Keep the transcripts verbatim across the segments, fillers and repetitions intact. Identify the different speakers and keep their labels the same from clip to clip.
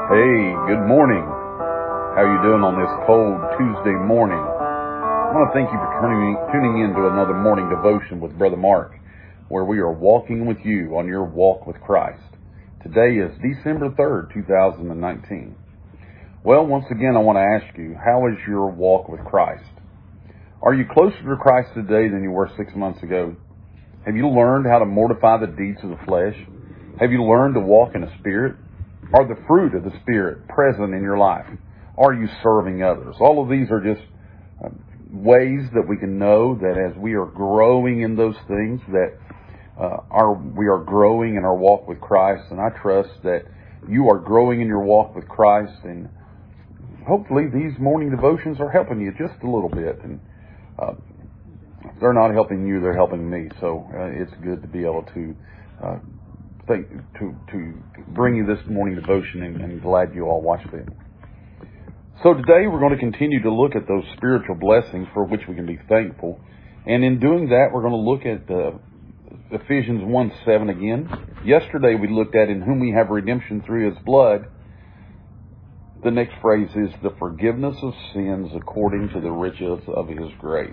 Speaker 1: Hey, good morning. How are you doing on this cold Tuesday morning? I want to thank you for tuning, tuning in to another morning devotion with Brother Mark, where we are walking with you on your walk with Christ. Today is December third, two thousand nineteen. Well, once again, I want to ask you, how is your walk with Christ? Are you closer to Christ today than you were six months ago? Have you learned how to mortify the deeds of the flesh? Have you learned to walk in the Spirit? Are the fruit of the Spirit present in your life? Are you serving others? All of these are just uh, ways that we can know that as we are growing in those things, that uh, our, we are growing in our walk with Christ. And I trust that you are growing in your walk with Christ. And hopefully these morning devotions are helping you just a little bit. And uh, if they're not helping you, they're helping me. So uh, it's good to be able to uh, think, to to bring you this morning devotion, and, and glad you all watched it. So today we're going to continue to look at those spiritual blessings for which we can be thankful. And in doing that, we're going to look at uh, Ephesians one seven again. Yesterday we looked at in whom we have redemption through His blood. The next phrase is the forgiveness of sins according to the riches of His grace.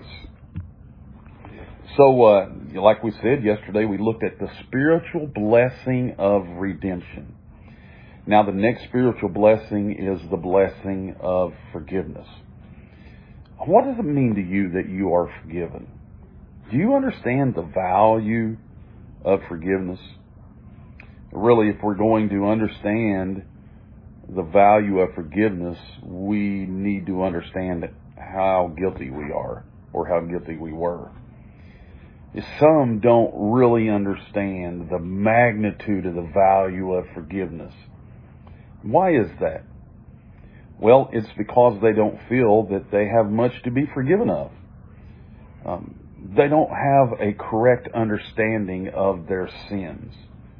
Speaker 1: So, uh, like we said yesterday, we looked at the spiritual blessing of redemption. Now, the next spiritual blessing is the blessing of forgiveness. What does it mean to you that you are forgiven? Do you understand the value of forgiveness? Really, if we're going to understand the value of forgiveness, we need to understand how guilty we are, or how guilty we were. Some don't really understand the magnitude of the value of forgiveness. Why is that? Well, it's because they don't feel that they have much to be forgiven of. Um, they don't have a correct understanding of their sins.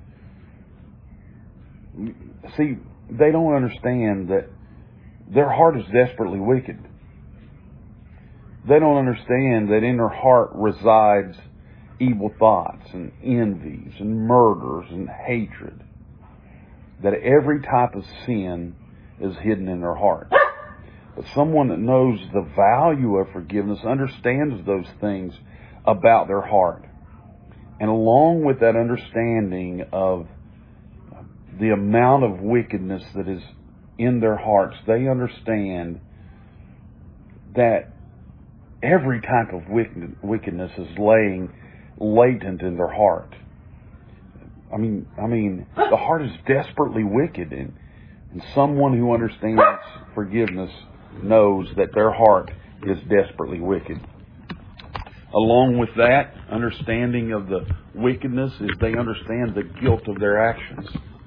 Speaker 1: See, they don't understand that their heart is desperately wicked. They don't understand that in their heart resides evil thoughts and envies and murders and hatred. That every type of sin is hidden in their heart. But someone that knows the value of forgiveness understands those things about their heart. And along with that understanding of the amount of wickedness that is in their hearts, they understand that every type of wickedness is laying latent in their heart. I mean, I mean, the heart is desperately wicked, and, and someone who understands forgiveness knows that their heart is desperately wicked. Along with that understanding of the wickedness is they understand the guilt of their actions.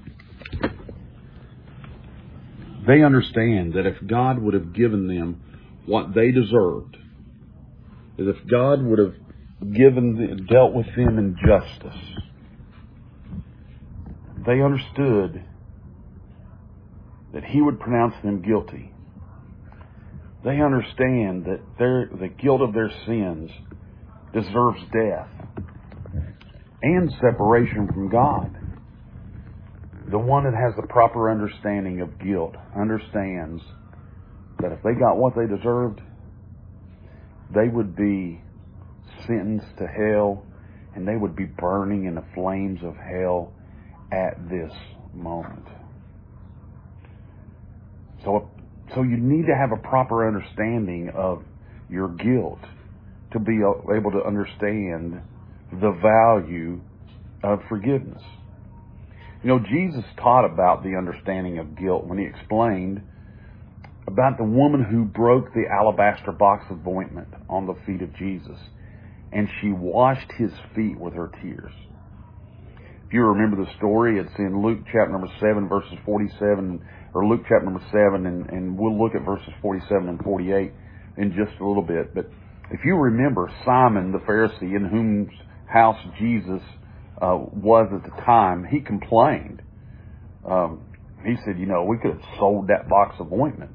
Speaker 1: They understand that if God would have given them what they deserved, that if God would have given, dealt with them in justice, they understood that He would pronounce them guilty. They understand that their, the guilt of their sins deserves death and separation from God. The one that has the proper understanding of guilt understands that if they got what they deserved, they would be sentenced to hell, and they would be burning in the flames of hell at this moment. So, so you need to have a proper understanding of your guilt to be able to understand the value of forgiveness. You know, Jesus taught about the understanding of guilt when He explained about the woman who broke the alabaster box of ointment on the feet of Jesus, and she washed His feet with her tears. If you remember the story, it's in Luke chapter number seven, verses forty-seven, or Luke chapter number seven, and, and we'll look at verses forty-seven and forty-eight in just a little bit. But if you remember Simon the Pharisee, in whose house Jesus uh, was at the time, he complained. Um, he said, you know, we could have sold that box of ointment.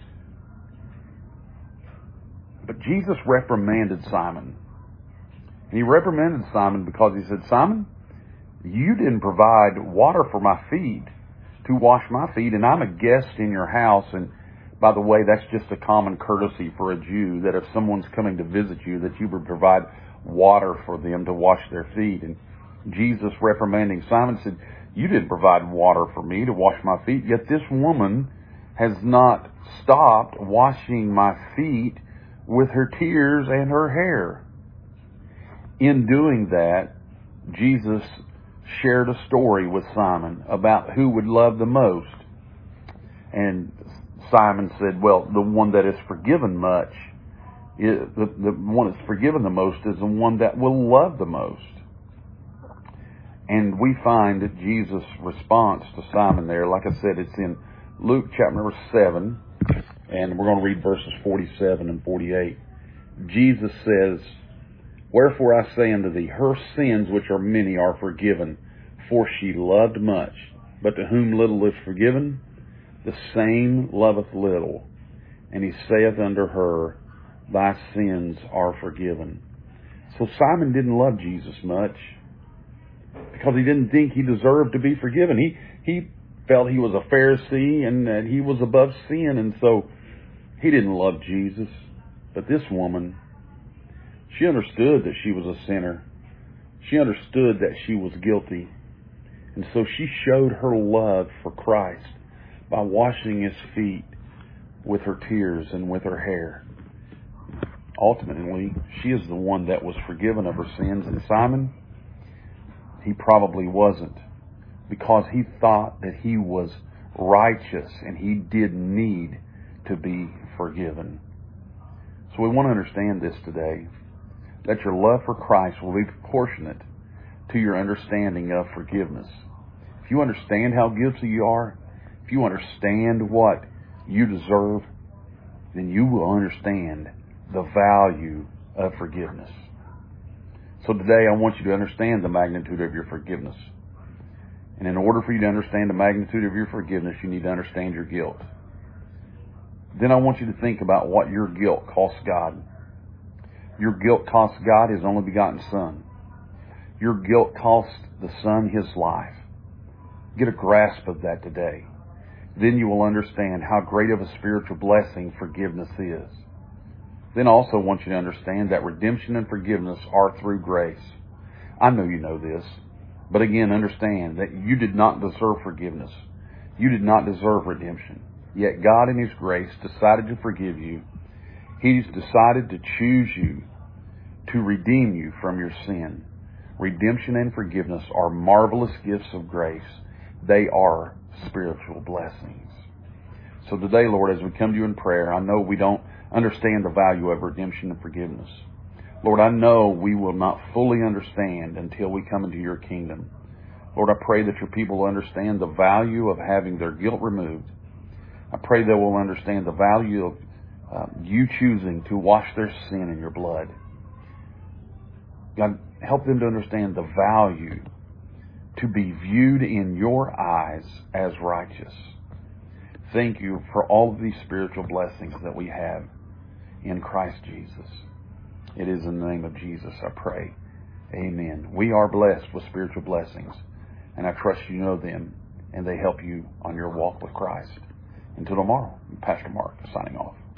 Speaker 1: But Jesus reprimanded Simon. And He reprimanded Simon because He said, Simon, you didn't provide water for my feet, to wash my feet, and I'm a guest in your house. And by the way, that's just a common courtesy for a Jew, that if someone's coming to visit you, that you would provide water for them to wash their feet. And Jesus, reprimanding Simon, said, you didn't provide water for me to wash my feet, yet this woman has not stopped washing my feet with her tears and her hair. In doing that, Jesus shared a story with Simon about who would love the most. And Simon said, well, the one that is forgiven much, is, the, the one that's forgiven the most is the one that will love the most. And we find that Jesus' response to Simon there, like I said, it's in Luke chapter number seven, and we're going to read verses forty-seven and forty-eight. Jesus says, wherefore I say unto thee, her sins, which are many, are forgiven, for she loved much. But to whom little is forgiven, the same loveth little. And he saith unto her, thy sins are forgiven. So Simon didn't love Jesus much, because he didn't think he deserved to be forgiven. He he felt he was a Pharisee and that he was above sin, and so he didn't love Jesus. But this woman, she understood that she was a sinner. She understood that she was guilty. And so she showed her love for Christ by washing his feet with her tears and with her hair. Ultimately, she is the one that was forgiven of her sins. And Simon, he probably wasn't, because he thought that he was righteous and he did need to be forgiven. So we want to understand this today, that your love for Christ will be proportionate to your understanding of forgiveness. If you understand how guilty you are, if you understand what you deserve, then you will understand the value of forgiveness. So today I want you to understand the magnitude of your forgiveness. And in order for you to understand the magnitude of your forgiveness, you need to understand your guilt. Then I want you to think about what your guilt cost God. Your guilt cost God His only begotten Son. Your guilt cost the Son His life. Get a grasp of that today. Then you will understand how great of a spiritual blessing forgiveness is. Then I also want you to understand that redemption and forgiveness are through grace. I know you know this, but again, understand that you did not deserve forgiveness. You did not deserve redemption. Yet God in His grace decided to forgive you. He's decided to choose you, to redeem you from your sin. Redemption and forgiveness are marvelous gifts of grace. They are spiritual blessings. So today, Lord, as we come to you in prayer, I know we don't understand the value of redemption and forgiveness. Lord, I know we will not fully understand until we come into your kingdom. Lord, I pray that your people will understand the value of having their guilt removed. I pray they will understand the value of uh, you choosing to wash their sin in your blood. God, help them to understand the value to be viewed in your eyes as righteous. Thank you for all of these spiritual blessings that we have in Christ Jesus. It is in the name of Jesus I pray. Amen. We are blessed with spiritual blessings, and I trust you know them, and they help you on your walk with Christ. Until tomorrow, Pastor Mark signing off.